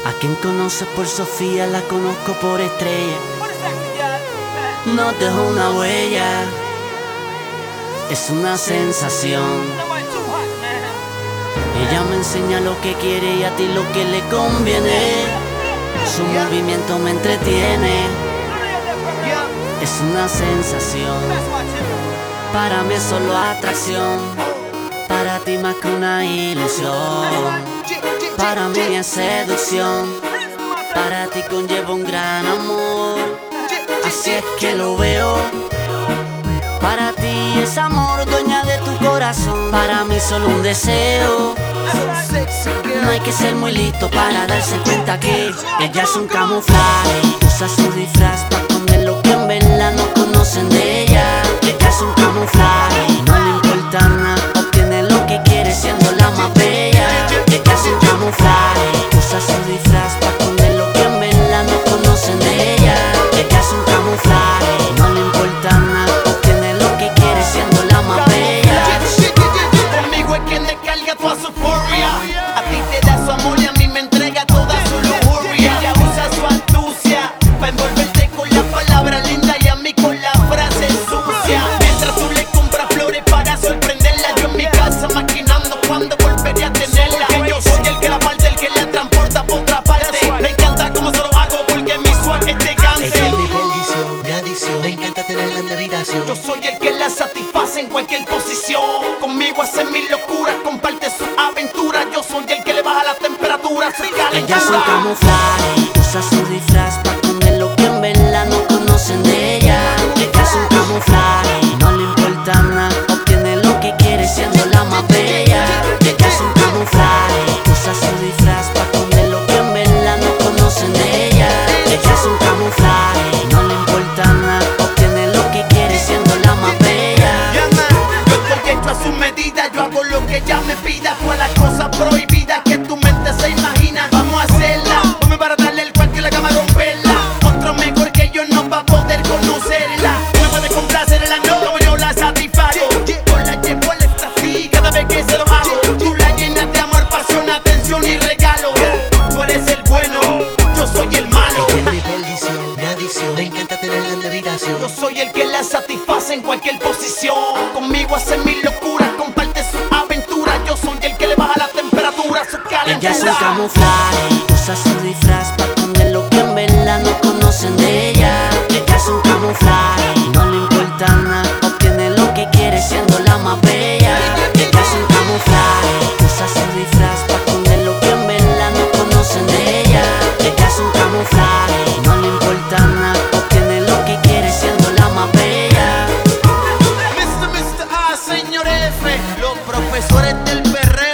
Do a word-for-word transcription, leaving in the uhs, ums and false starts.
A quien conoce por Sofía, la conozco por Estrella. No dejo una huella, es una sensación. Ella me enseña lo que quiere y a ti lo que le conviene. Su movimiento me entretiene, es una sensación. Para mí es solo atracción, para ti más que una ilusión. Para mí es seducción, para ti conlleva un gran amor. Así es que lo veo. Para ti es amor, dueña de tu corazón. Para mí solo un deseo. No hay que ser muy listo para darse cuenta que ella es un camuflaje. Usa su disfraz para esconder lo que en verdad no conocen de ella. Ella es un camuflaje, no le importa nada, obtiene lo que quiere siendo la más bella. Ella es un camuflaje, usa su disfraz para esconder lo que en verdad no conocen de ella. Ella es un camuflaje, no le importa nada, obtiene lo que quiere siendo la más bella. Conmigo es quien descarga toda su furia. A ti te da su amor y a mí me entrega toda su lujuria. Ella usa su astucia para envolverte con la palabra linda y a mí con la frase sucia. Mientras tú le compras flores para sorprenderla, yo en mi casa maquinando cuando volveré a tenerla. Que yo soy el que la parte, el que la transporta por otra parte. Me encanta como se lo hago porque mi swag es de Ella es cáncer. mi bendición, mi adicción. Me encanta tenerla en habitación. Yo soy el que la satisface en cualquier posición. Conmigo hace mil locuras, comparte su aventura. Yo soy el que le baja la temperatura, su Ella es un calentura. camuflaje, usa su disfraz para esconder lo que en verdad no conocen de ella. Ella es un camuflaje, no le importa nada, obtiene lo que quiere siendo la más bella. Ella es un camuflaje, usa su disfraz para esconder lo que en verdad no conocen de ella. Ella es un camuflaje, no le importa nada, obtiene lo que quiere siendo la más bella. Yeah, man. Yo estoy hecho a su medida, yo hago lo que ella me pida. Todas las cosas prohibidas que tu mente se imagina, vamos a hacerla. Ponme para darle el cuarto y la cama romperla. Otro mejor que yo no va a poder conocerla. No me puede complacerla, no, como yo la satisfago. Yo la llevo al éxtasis cada vez que se lo hago. Tú la llenas de amor, pasión, atención y regalo. Tú eres el bueno, yo soy el malo. Ella es mi bendición, mi adicción. Me encanta tenerla en habitación. Yo soy el que la satisface en cualquier posición. Conmigo hace mil locuras, comparte su aventura. Yo soy el que le baja la temperatura, su calentura. Ella es un camuflaje, usa su disfraz para esconder lo que en verdad no conocen de ella. Ella es un camuflaje, no le importa nada, obtiene lo que quiere siendo la más bella. Ella es un camuflaje, usa su disfraz para esconder lo que en verdad no conocen de ella. Ella es un camuflaje, no le importa nada, obtiene lo que quiere siendo la más bella. mister mister A, señor F, los profesores del perreo.